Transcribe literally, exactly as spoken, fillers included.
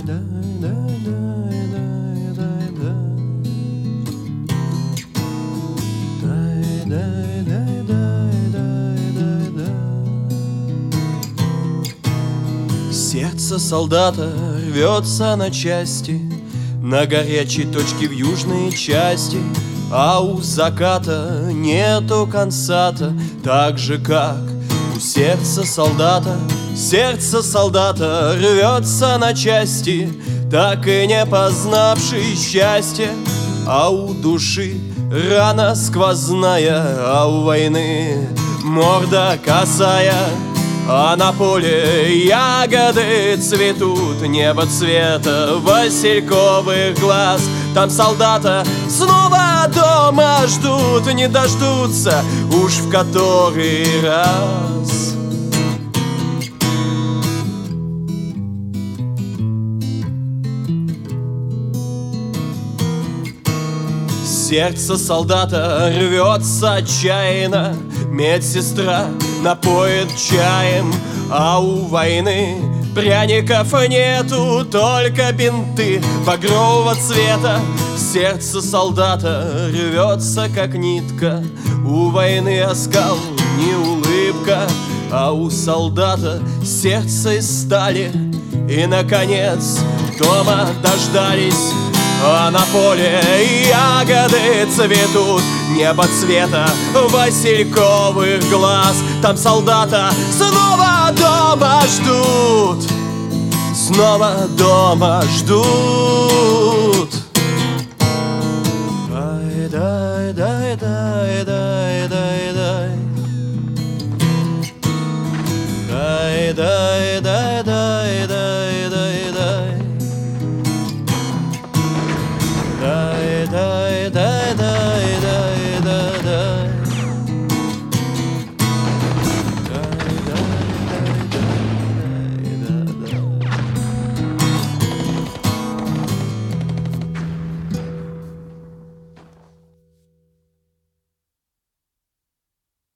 Сердце солдата рвется на части, на горячей точке в южной части, а у заката нету конца-то, так же, как у сердца солдата. Сердце солдата рвется на части, так и не познавший счастья, а у души рана сквозная, а у войны морда косая. А на поле ягоды цветут, небо цвета васильковых глаз. Там солдата снова дома ждут, не дождутся уж в который раз. Сердце солдата рвется отчаянно, медсестра напоит чаем, а у войны пряников нету, только бинты багрового цвета. Сердце солдата рвется, как нитка, у войны оскал не улыбка, а у солдата сердце из стали. И, наконец, дома дождались, а на поле ягоды цветут, небо цвета васильковых глаз. Там солдата снова дома ждут, снова дома ждут. Ай, дай, дай, дай, дай.